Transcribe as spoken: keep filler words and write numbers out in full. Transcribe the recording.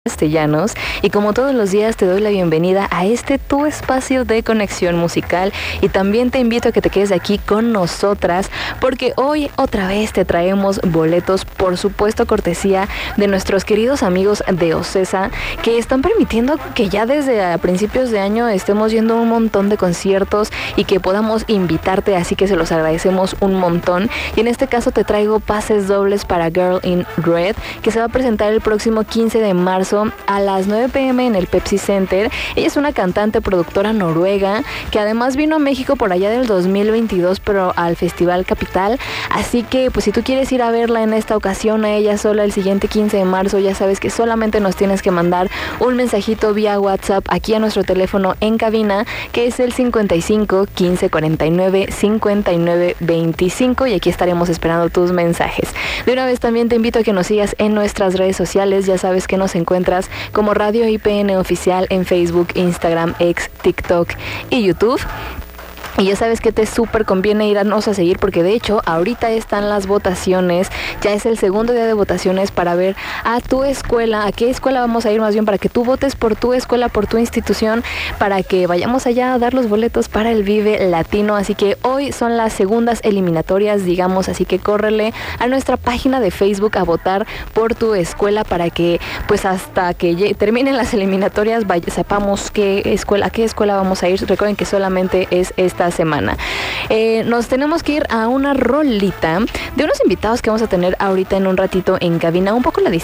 Castellanos, y como todos los días te doy la bienvenida a este tu espacio de conexión musical, y también te invito a que te quedes aquí con nosotras porque hoy otra vez te traemos boletos, por supuesto cortesía de nuestros queridos amigos de Ocesa, que están permitiendo que ya desde a principios de año estemos yendo a un montón de conciertos y que podamos invitarte, así que se los agradecemos un montón. Y en este caso te traigo pases dobles para Girl in Red, que se va a presentar el próximo quince de marzo a las nueve pe eme en el Pepsi Center. Ella es una cantante, productora noruega, que además vino a México por allá del dos mil veintidós, pero al Festival Capital. Así que pues si tú quieres ir a verla en esta ocasión, a ella sola el siguiente quince de marzo, ya sabes que solamente nos tienes que mandar un mensajito vía WhatsApp aquí a nuestro teléfono en cabina, que es el cincuenta y cinco, quince, cuarenta y nueve, cincuenta y nueve, veinticinco, y aquí estaremos esperando tus mensajes. De una vez también te invito a que nos sigas en nuestras redes sociales. Ya sabes que nos encuentras como Radio I P N Oficial en Facebook, Instagram, X, TikTok y YouTube. Y ya sabes que te súper conviene irnos a seguir, porque de hecho ahorita están las votaciones, ya es el segundo día de votaciones para ver a tu escuela, a qué escuela vamos a ir, más bien para que tú votes por tu escuela, por tu institución, para que vayamos allá a dar los boletos para el Vive Latino. Así que hoy son las segundas eliminatorias, digamos, así que córrele a nuestra página de Facebook a votar por tu escuela para que pues hasta que terminen las eliminatorias vaya, sepamos qué escuela, a qué escuela vamos a ir. Recuerden que solamente es esta semana. Eh, nos tenemos que ir a una rolita de unos invitados que vamos a tener ahorita en un ratito en cabina, un poco la distancia